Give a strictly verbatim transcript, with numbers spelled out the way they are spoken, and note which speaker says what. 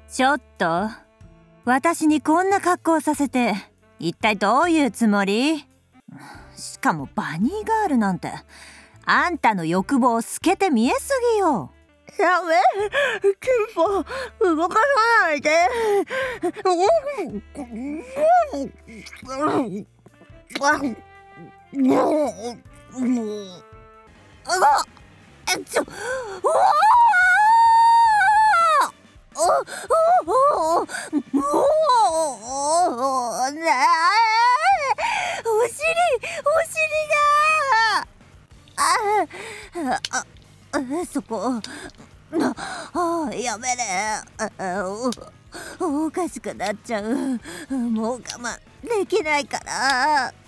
Speaker 1: ちょっと、私にこんな格好させて一体どういうつもり？しかもバニーガールなんて、あんたの欲望透けて見えすぎよ。
Speaker 2: やめ、キンポ、動かさないで。あっ、ちょ、うわー！おおおおおお、なあ、お尻、お尻が。ああ、あ、そこ。ああ、やめね。お、おかしくなっちゃう。もう我慢できないから。